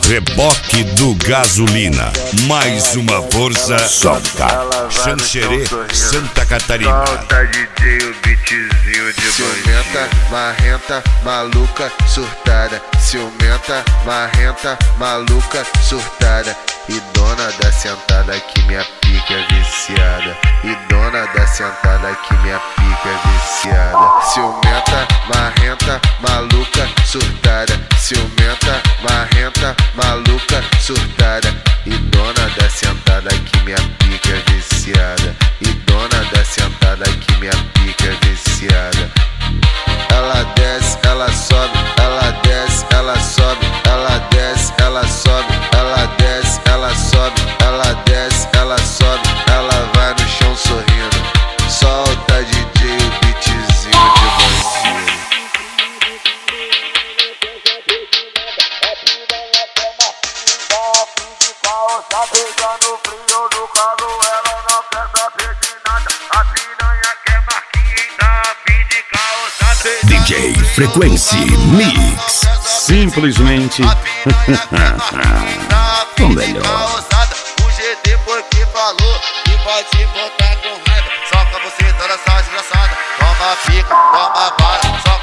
Reboque do Gasolina. Mais uma força. Solta. Xanxerê, Santa Catarina. Solta, DJ, o beatzinho de ciumenta, marrenta, maluca, surtada. Ciumenta, marrenta, maluca, surtada. E dona da sentada que minha pica é viciada. E dona da sentada que minha pica é viciada. Ciumenta, marrenta, maluca, surtada. Ciumenta, marrenta, maluca, surtada. E dona da sentada que minha pica é viciada. E dona da sentada que minha pica é viciada. Ela desce, ela sobe, ela desce, ela sobe, ela desce, ela sobe, ela desce, ela sobe, ela desce, ela sobe, ela vai no chão sorrindo. Solta, DJ, o beatzinho de bandido. Tá pegando frio do calo, ela não quer saber de nada. A piranha quer marquinha, tá a fim de causada. DJ Frequency Mix. Simplesmente o melhor. O GD foi que falou que pode botar com raiva. Só pra você toda essa desgraçada. Toma pica, toma bala.